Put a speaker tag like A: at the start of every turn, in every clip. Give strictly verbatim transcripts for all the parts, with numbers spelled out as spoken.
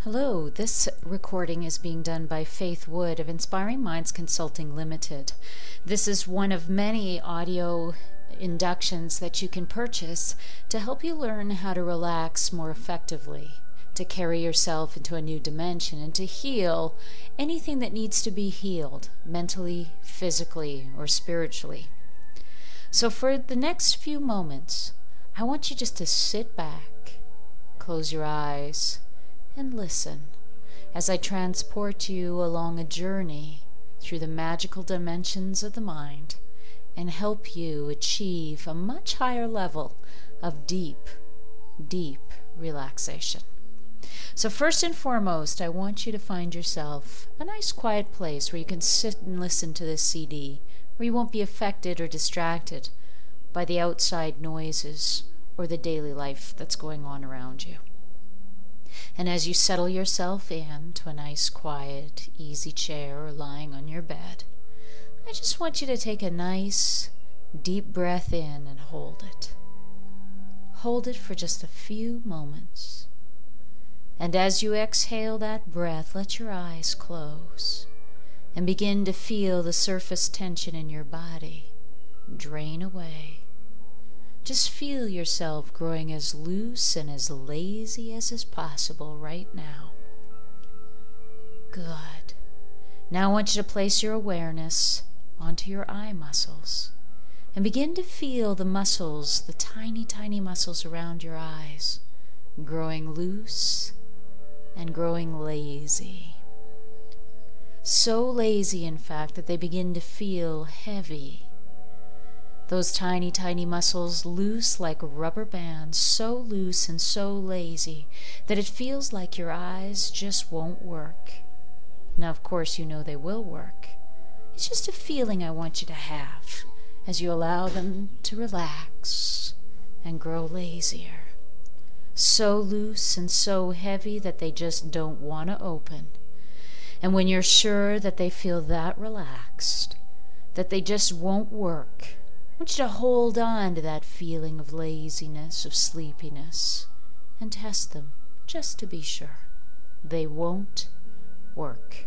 A: Hello, this recording is being done by Faith Wood of Inspiring Minds Consulting Limited. This is one of many audio inductions that you can purchase to help you learn how to relax more effectively, to carry yourself into a new dimension, and to heal anything that needs to be healed, mentally, physically, or spiritually. So for the next few moments, I want you just to sit back, close your eyes, and listen as I transport you along a journey through the magical dimensions of the mind and help you achieve a much higher level of deep, deep relaxation. So first and foremost, I want you to find yourself a nice quiet place where you can sit and listen to this C D, where you won't be affected or distracted by the outside noises or the daily life that's going on around you. And as you settle yourself in to a nice, quiet, easy chair or lying on your bed, I just want you to take a nice, deep breath in and hold it. Hold it for just a few moments. And as you exhale that breath, let your eyes close and begin to feel the surface tension in your body drain away. Just feel yourself growing as loose and as lazy as is possible right now. Good. Now I want you to place your awareness onto your eye muscles and begin to feel the muscles, the tiny, tiny muscles around your eyes, growing loose and growing lazy. So lazy, in fact, that they begin to feel heavy. Those tiny, tiny muscles loose like rubber bands, so loose and so lazy that it feels like your eyes just won't work. Now, of course, you know they will work. It's just a feeling I want you to have as you allow them to relax and grow lazier. So loose and so heavy that they just don't want to open. And when you're sure that they feel that relaxed, that they just won't work, I want you to hold on to that feeling of laziness, of sleepiness, and test them, just to be sure. They won't work.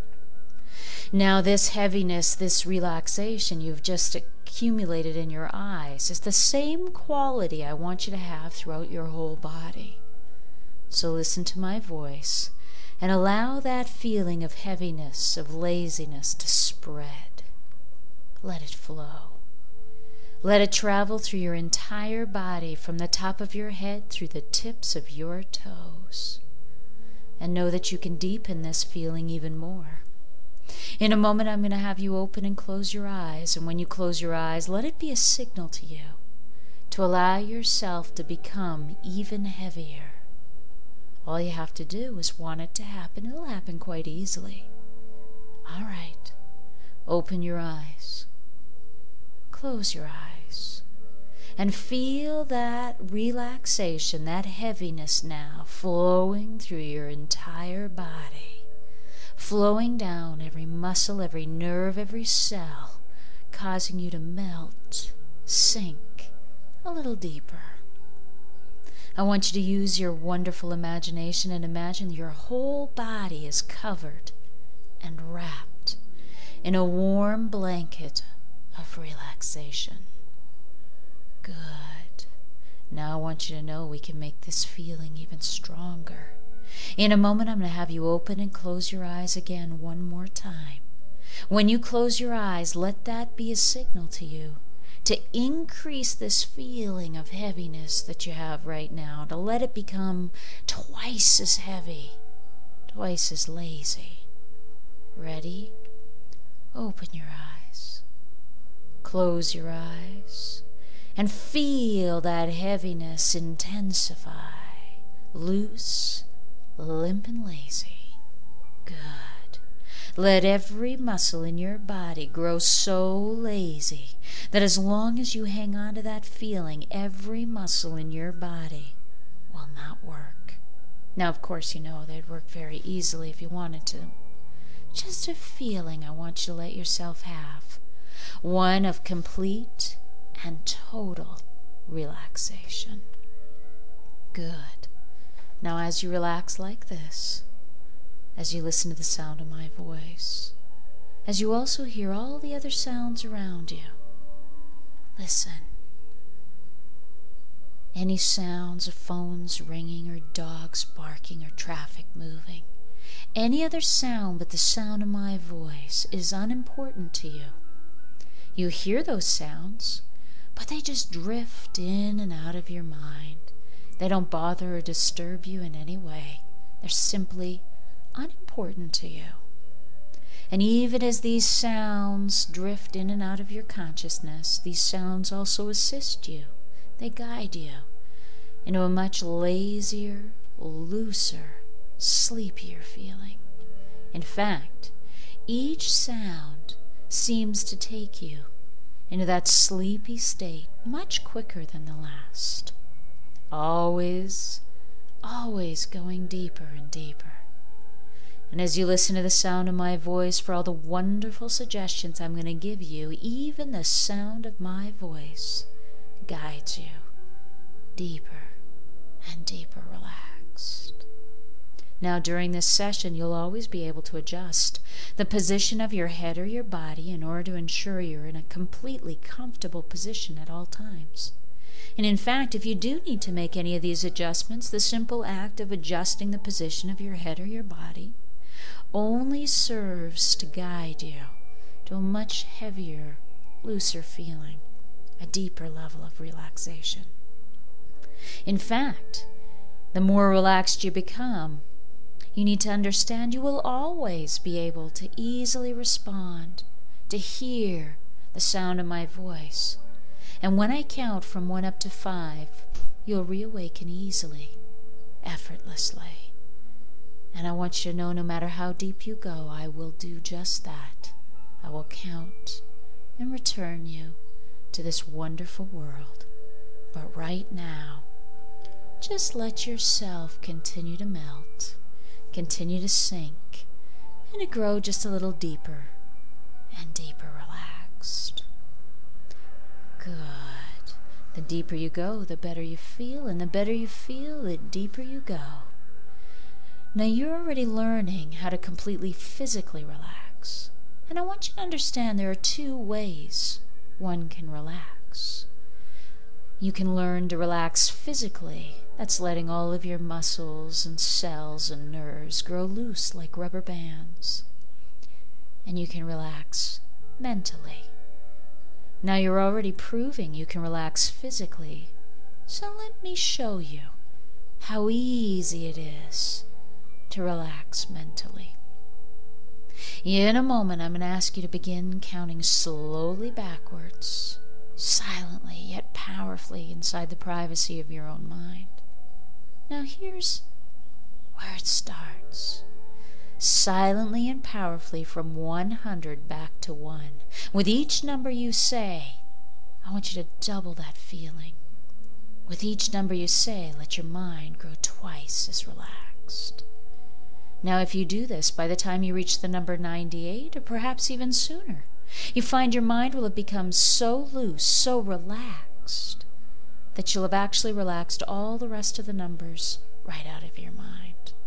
A: Now, this heaviness, this relaxation you've just accumulated in your eyes is the same quality I want you to have throughout your whole body. So listen to my voice and allow that feeling of heaviness, of laziness to spread. Let it flow. Let it travel through your entire body, from the top of your head through the tips of your toes. And know that you can deepen this feeling even more. In a moment, I'm going to have you open and close your eyes. And when you close your eyes, let it be a signal to you to allow yourself to become even heavier. All you have to do is want it to happen. It'll happen quite easily. All right. Open your eyes. Close your eyes and feel that relaxation, that heaviness now flowing through your entire body, flowing down every muscle, every nerve, every cell, causing you to melt, sink a little deeper. I want you to use your wonderful imagination and imagine your whole body is covered and wrapped in a warm blanket of relaxation. Good. Now I want you to know we can make this feeling even stronger. In a moment, I'm going to have you open and close your eyes again one more time. When you close your eyes, let that be a signal to you to increase this feeling of heaviness that you have right now, to let it become twice as heavy, twice as lazy. Ready? Open your eyes. Close your eyes and feel that heaviness intensify. Loose, limp, and lazy. Good. Let every muscle in your body grow so lazy that as long as you hang on to that feeling, every muscle in your body will not work. Now, of course, you know they'd work very easily if you wanted to. Just a feeling I want you to let yourself have. One of complete and total relaxation. Good. Now as you relax like this, as you listen to the sound of my voice, as you also hear all the other sounds around you, listen. Any sounds of phones ringing or dogs barking or traffic moving, any other sound but the sound of my voice is unimportant to you. You hear those sounds, but they just drift in and out of your mind. They don't bother or disturb you in any way. They're simply unimportant to you. And even as these sounds drift in and out of your consciousness, these sounds also assist you. They guide you into a much lazier, looser, sleepier feeling. In fact, each sound seems to take you into that sleepy state much quicker than the last. Always, always going deeper and deeper. And as you listen to the sound of my voice, for all the wonderful suggestions I'm going to give you, even the sound of my voice guides you deeper and deeper relaxed. Now during this session, you'll always be able to adjust the position of your head or your body in order to ensure you're in a completely comfortable position at all times. And in fact, if you do need to make any of these adjustments, the simple act of adjusting the position of your head or your body only serves to guide you to a much heavier, looser feeling, a deeper level of relaxation. In fact, the more relaxed you become, you need to understand you will always be able to easily respond, to hear the sound of my voice. And when I count from one up to five, you'll reawaken easily, effortlessly. And I want you to know no matter how deep you go, I will do just that. I will count and return you to this wonderful world. But right now, just let yourself continue to melt, continue to sink, and to grow just a little deeper and deeper relaxed. Good. The deeper you go, the better you feel, and the better you feel, the deeper you go. Now you're already learning how to completely physically relax, and I want you to understand there are two ways one can relax. You can learn to relax physically. That's letting all of your muscles and cells and nerves grow loose like rubber bands. And you can relax mentally. Now you're already proving you can relax physically, so let me show you how easy it is to relax mentally. In a moment, I'm going to ask you to begin counting slowly backwards, silently yet powerfully inside the privacy of your own mind. Now here's where it starts. Silently and powerfully from one hundred back to one. With each number you say, I want you to double that feeling. With each number you say, let your mind grow twice as relaxed. Now if you do this, by the time you reach the number ninety-eight, or perhaps even sooner, you find your mind will have become so loose, so relaxed, that you'll have actually relaxed all the rest of the numbers right out of your mind.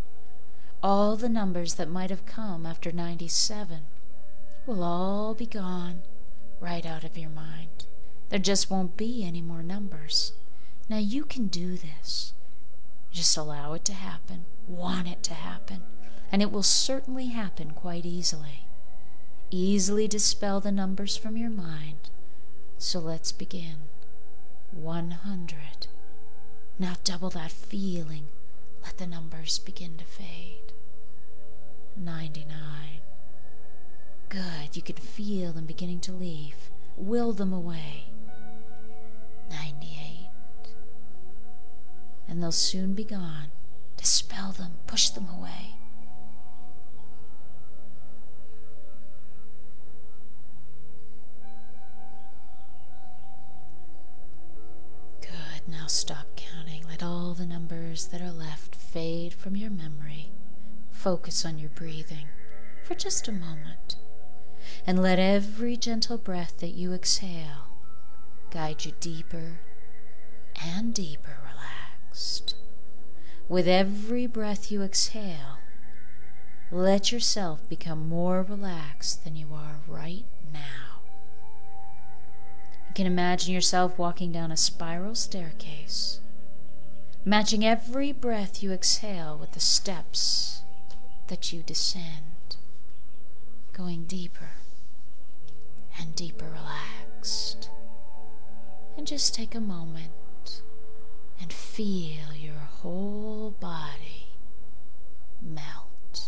A: All the numbers that might have come after ninety-seven will all be gone right out of your mind. There just won't be any more numbers. Now you can do this. Just allow it to happen, want it to happen, and it will certainly happen quite easily. Easily dispel the numbers from your mind. So let's begin. one hundred. Now double that feeling. Let the numbers begin to fade. ninety-nine. Good. You can feel them beginning to leave. Will them away. ninety-eight. And they'll soon be gone. Dispel them. Push them away. Good. Now stop counting. Let all the numbers that are left fade from your memory. Focus on your breathing for just a moment, and let every gentle breath that you exhale guide you deeper and deeper relaxed. With every breath you exhale, let yourself become more relaxed than you are right now. You can imagine yourself walking down a spiral staircase, matching every breath you exhale with the steps that you descend, going deeper and deeper relaxed. And just take a moment and feel your whole body melt.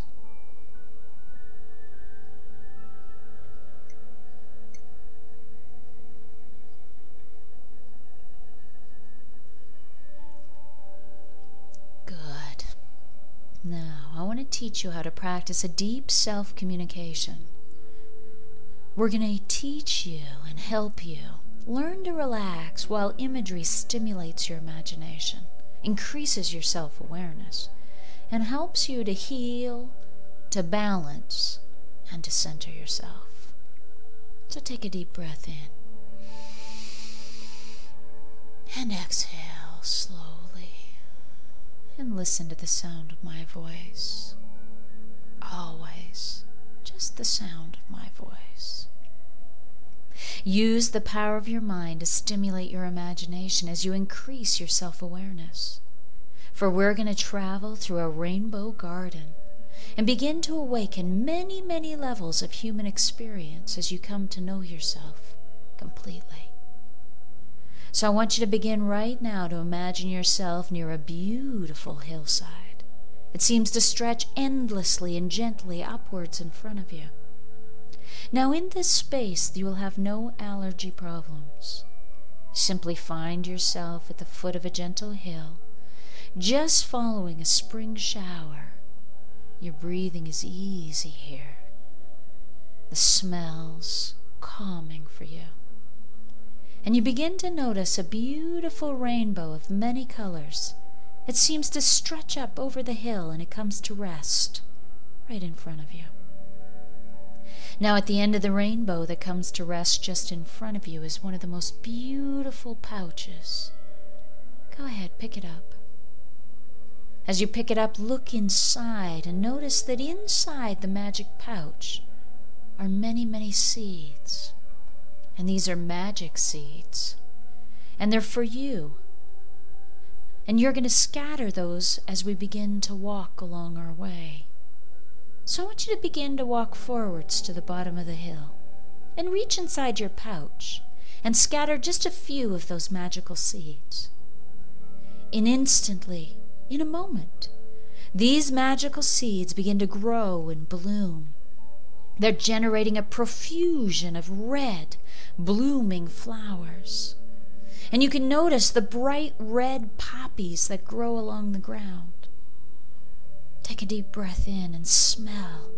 A: Good. Now, I want to teach you how to practice a deep self-communication. We're going to teach you and help you learn to relax while imagery stimulates your imagination, increases your self-awareness, and helps you to heal, to balance, and to center yourself. So take a deep breath in and exhale slowly, and listen to the sound of my voice. Always just the sound of my voice. Use the power of your mind to stimulate your imagination as you increase your self-awareness. For we're going to travel through a rainbow garden and begin to awaken many, many levels of human experience as you come to know yourself completely. So I want you to begin right now to imagine yourself near a beautiful hillside. It seems to stretch endlessly and gently upwards in front of you. Now in this space you will have no allergy problems. Simply find yourself at the foot of a gentle hill, just following a spring shower. Your breathing is easy here. The smells calming for you. And you begin to notice a beautiful rainbow of many colors. It seems to stretch up over the hill and it comes to rest right in front of you. Now at the end of the rainbow that comes to rest just in front of you is one of the most beautiful pouches. Go ahead, pick it up. As you pick it up, look inside and notice that inside the magic pouch are many, many seeds. And these are magic seeds. And they're for you. And you're going to scatter those as we begin to walk along our way. So I want you to begin to walk forwards to the bottom of the hill and reach inside your pouch and scatter just a few of those magical seeds. And instantly, in a moment, these magical seeds begin to grow and bloom. They're generating a profusion of red, blooming flowers. And you can notice the bright red poppies that grow along the ground. Take a deep breath in and smell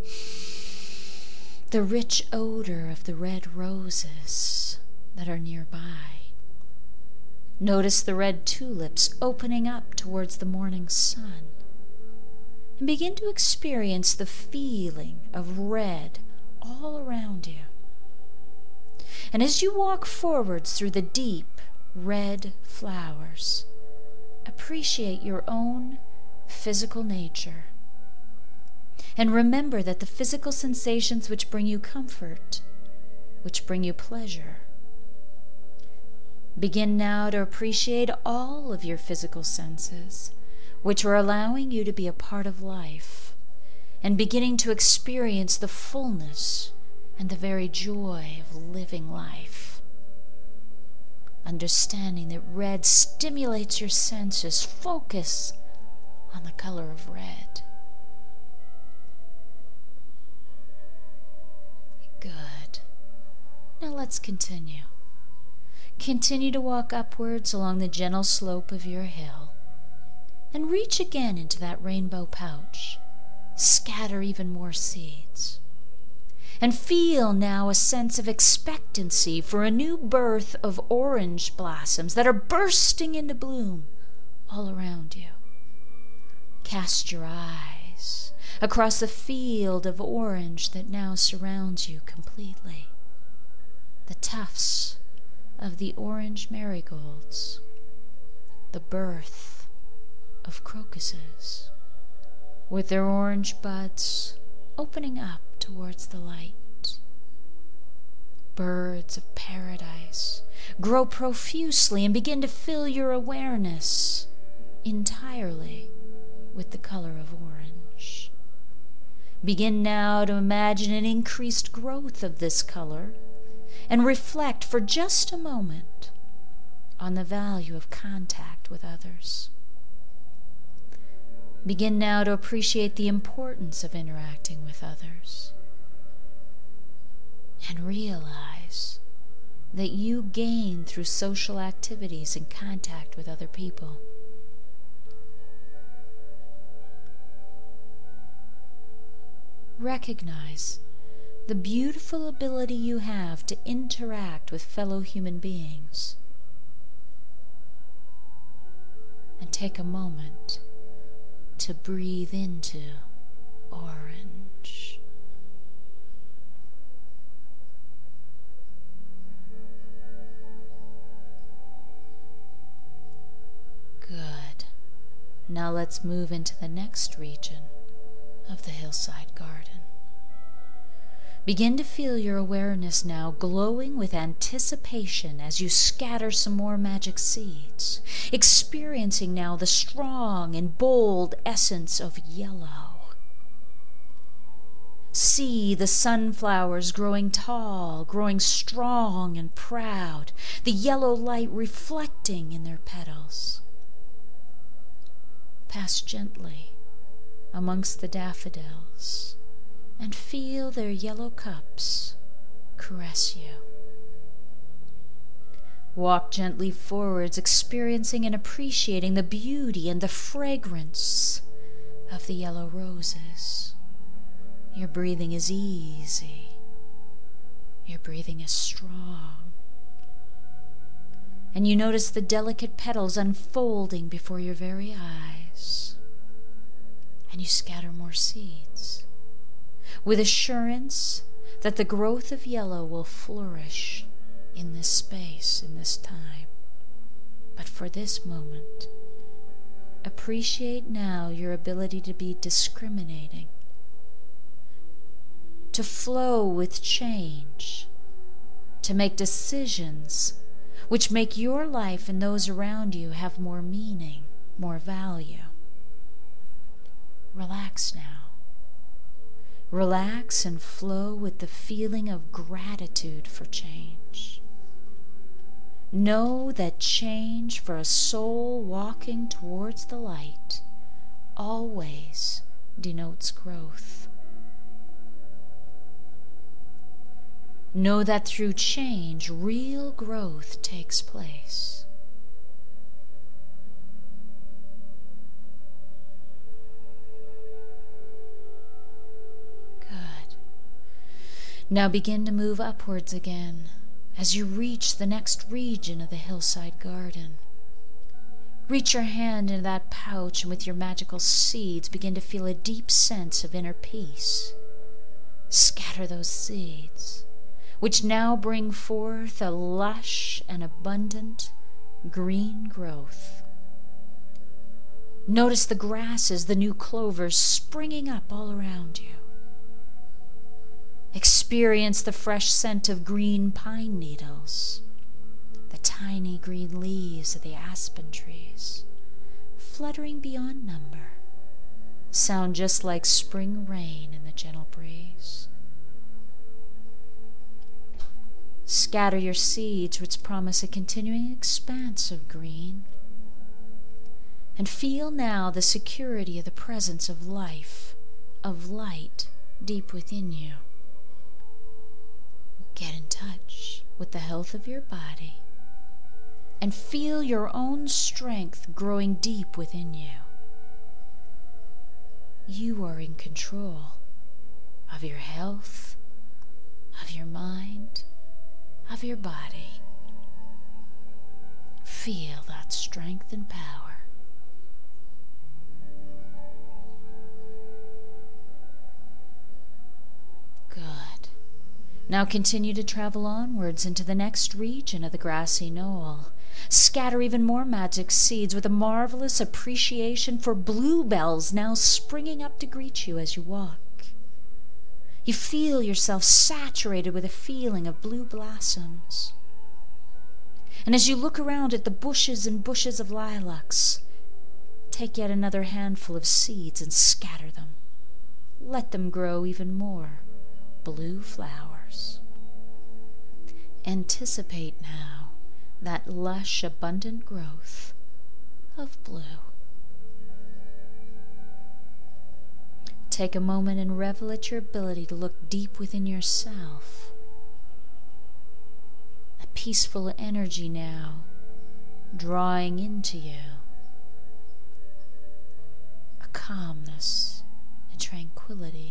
A: the rich odor of the red roses that are nearby. Notice the red tulips opening up towards the morning sun. And begin to experience the feeling of red all around you. And as you walk forwards through the deep red flowers, appreciate your own physical nature. And remember that the physical sensations which bring you comfort, which bring you pleasure. Begin now to appreciate all of your physical senses, which are allowing you to be a part of life, and beginning to experience the fullness and the very joy of living life. Understanding that red stimulates your senses, focus on the color of red. Good. Now let's continue. Continue to walk upwards along the gentle slope of your hill and reach again into that rainbow pouch. Scatter even more seeds. And feel now a sense of expectancy for a new birth of orange blossoms that are bursting into bloom all around you. Cast your eyes across the field of orange that now surrounds you completely. The tufts of the orange marigolds, the birth of crocuses, with their orange buds opening up towards the light. Birds of paradise grow profusely and begin to fill your awareness entirely with the color of orange. Begin now to imagine an increased growth of this color and reflect for just a moment on the value of contact with others. Begin now to appreciate the importance of interacting with others, and realize that you gain through social activities and contact with other people. Recognize the beautiful ability you have to interact with fellow human beings, and take a moment to breathe into orange. Good. Now let's move into the next region of the hillside garden. Begin to feel your awareness now glowing with anticipation as you scatter some more magic seeds, experiencing now the strong and bold essence of yellow. See the sunflowers growing tall, growing strong and proud, the yellow light reflecting in their petals. Pass gently amongst the daffodils and feel their yellow cups caress you. Walk gently forwards, experiencing and appreciating the beauty and the fragrance of the yellow roses. Your breathing is easy. Your breathing is strong. And you notice the delicate petals unfolding before your very eyes. And you scatter more seeds, with assurance that the growth of yellow will flourish in this space, in this time. But for this moment, appreciate now your ability to be discriminating, to flow with change, to make decisions which make your life and those around you have more meaning, more value. Relax now. Relax and flow with the feeling of gratitude for change. Know that change for a soul walking towards the light always denotes growth. Know that through change, real growth takes place. Now begin to move upwards again as you reach the next region of the hillside garden. Reach your hand into that pouch and with your magical seeds begin to feel a deep sense of inner peace. Scatter those seeds, which now bring forth a lush and abundant green growth. Notice the grasses, the new clovers springing up all around you. Experience the fresh scent of green pine needles, the tiny green leaves of the aspen trees, fluttering beyond number, sound just like spring rain in the gentle breeze. Scatter your seeds, which promise a continuing expanse of green, and feel now the security of the presence of life, of light deep within you. Get in touch with the health of your body and feel your own strength growing deep within you. You are in control of your health, of your mind, of your body. Feel that strength and power. Good. Now continue to travel onwards into the next region of the grassy knoll Scatter even more magic seeds with a marvelous appreciation for bluebells now springing up to greet you as you walk. You feel yourself saturated with a feeling of blue blossoms. And as you look around at the bushes and bushes of lilacs, take yet another handful of seeds and scatter them. Let them grow even more blue flowers. Anticipate now that lush, abundant growth of blue. Take a moment and revel at your ability to look deep within yourself. A peaceful energy now drawing into you. A calmness and tranquility.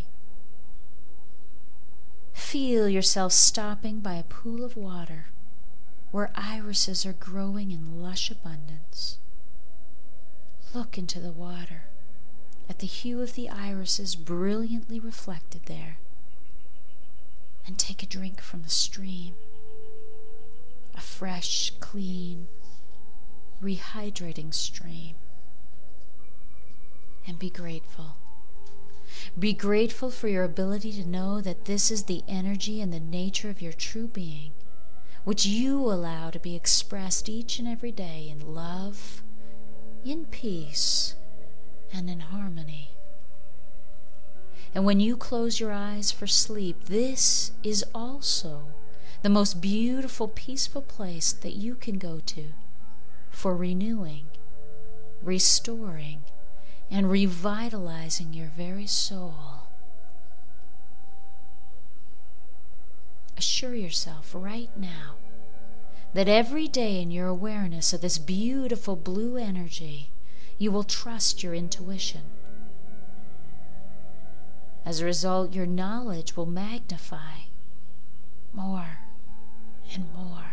A: Feel yourself stopping by a pool of water where irises are growing in lush abundance. Look into the water at the hue of the irises brilliantly reflected there, and take a drink from the stream, a fresh, clean, rehydrating stream, and be grateful. Be grateful for your ability to know that this is the energy and the nature of your true being, which you allow to be expressed each and every day in love, in peace, and in harmony. And when you close your eyes for sleep, this is also the most beautiful, peaceful place that you can go to for renewing, restoring, and revitalizing your very soul. Assure yourself right now that every day in your awareness of this beautiful blue energy, you will trust your intuition. As a result, your knowledge will magnify more and more.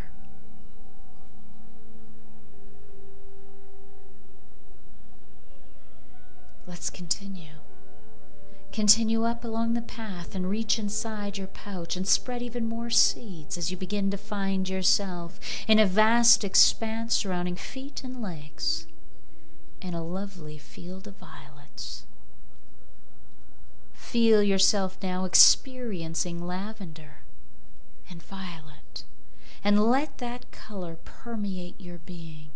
A: Let's continue. Continue up along the path and reach inside your pouch and spread even more seeds as you begin to find yourself in a vast expanse surrounding feet and legs, in a lovely field of violets. Feel yourself now experiencing lavender and violet, and let that color permeate your being.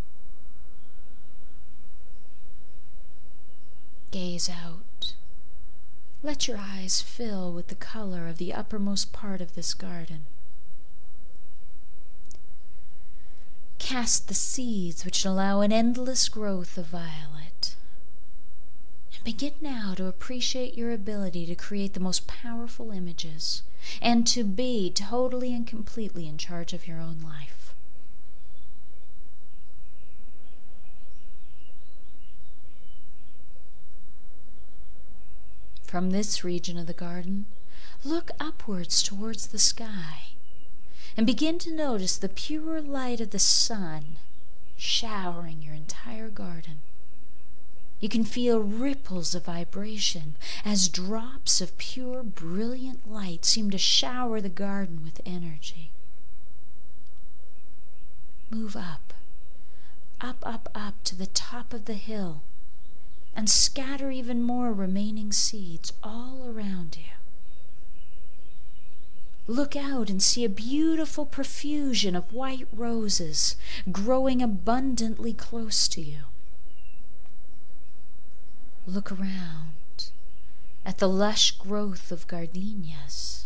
A: Gaze out. Let your eyes fill with the color of the uppermost part of this garden. Cast the seeds which allow an endless growth of violet. And begin now to appreciate your ability to create the most powerful images and to be totally and completely in charge of your own life. From this region of the garden, look upwards towards the sky and begin to notice the pure light of the sun showering your entire garden. You can feel ripples of vibration as drops of pure, brilliant light seem to shower the garden with energy. Move up, up, up, up to the top of the hill, and scatter even more remaining seeds all around you. Look out and see a beautiful profusion of white roses growing abundantly close to you. Look around at the lush growth of gardenias.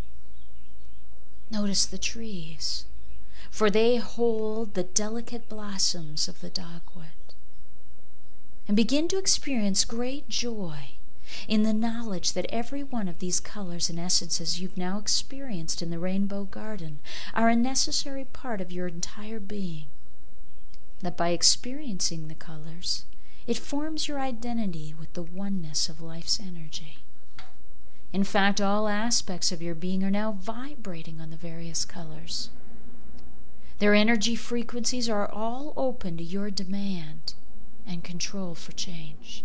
A: Notice the trees, for they hold the delicate blossoms of the dogwood. And begin to experience great joy in the knowledge that every one of these colors and essences you've now experienced in the rainbow garden are a necessary part of your entire being. That by experiencing the colors, it forms your identity with the oneness of life's energy. In fact, all aspects of your being are now vibrating on the various colors. Their energy frequencies are all open to your demand and control for change.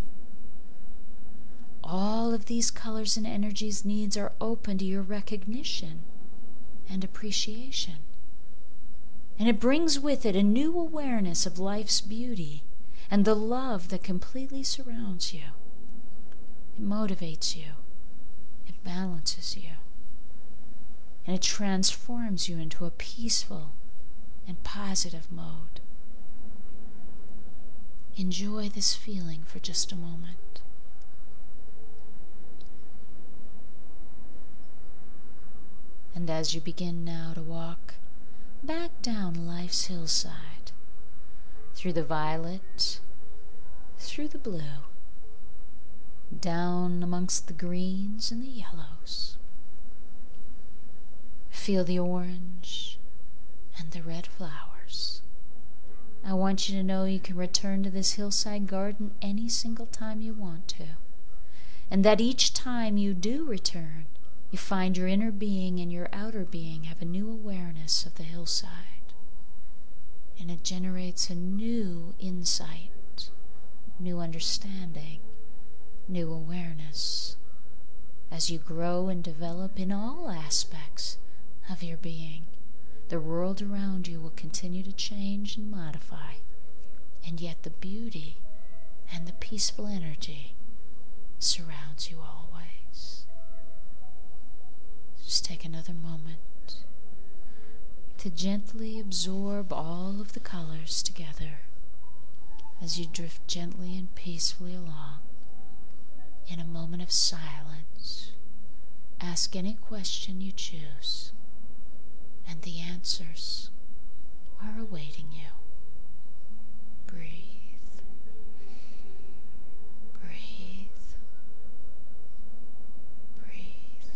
A: All of these colors and energies' needs are open to your recognition and appreciation. And it brings with it a new awareness of life's beauty and the love that completely surrounds you. It motivates you. It balances you. And it transforms you into a peaceful and positive mode. Enjoy this feeling for just a moment. And as you begin now to walk back down life's hillside, through the violet, through the blue, down amongst the greens and the yellows, feel the orange and the red flowers. I want you to know you can return to this hillside garden any single time you want to, and that each time you do return, you find your inner being and your outer being have a new awareness of the hillside, and it generates a new insight, new understanding, new awareness as you grow and develop in all aspects of your being. The world around you will continue to change and modify, and yet the beauty and the peaceful energy surrounds you always. Just take another moment to gently absorb all of the colors together as you drift gently and peacefully along. In a moment of silence, ask any question you choose, and the answers are awaiting you. Breathe. Breathe. Breathe.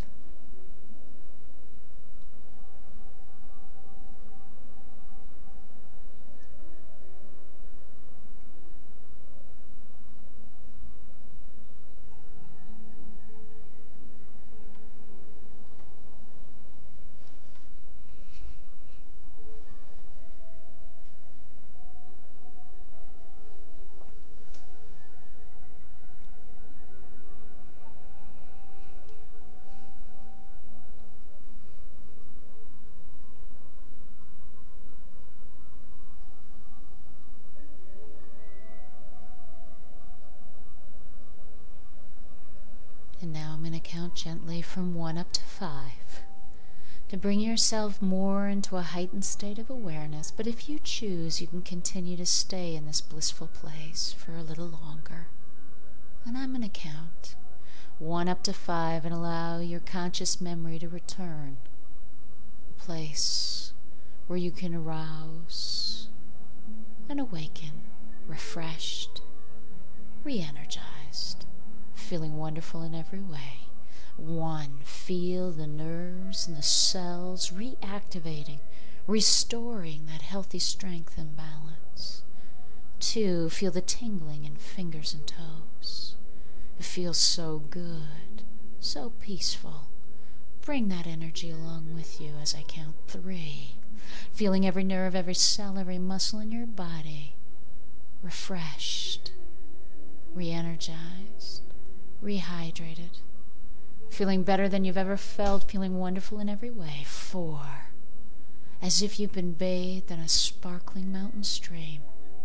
A: And now I'm going to count gently from one up to five to bring yourself more into a heightened state of awareness. But if you choose, you can continue to stay in this blissful place for a little longer. And I'm going to count one up to five and allow your conscious memory to return. A place where you can arouse and awaken, refreshed, re-energized, feeling wonderful in every way. One, feel the nerves and the cells reactivating, restoring that healthy strength and balance. Two, feel the tingling in fingers and toes. It feels so good, so peaceful. Bring that energy along with you as I count three, feeling every nerve, every cell, every muscle in your body refreshed, re-energized, rehydrated, feeling better than you've ever felt, feeling wonderful in every way. Four, as if you've been bathed in a sparkling mountain stream,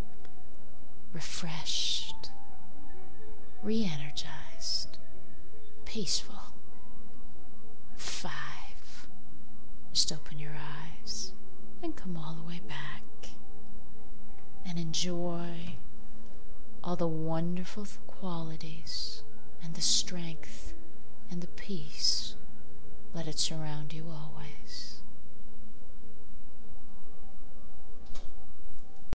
A: refreshed, re-energized, peaceful. Five, just open your eyes and come all the way back and enjoy all the wonderful qualities and the strength and the peace. Let it surround you always.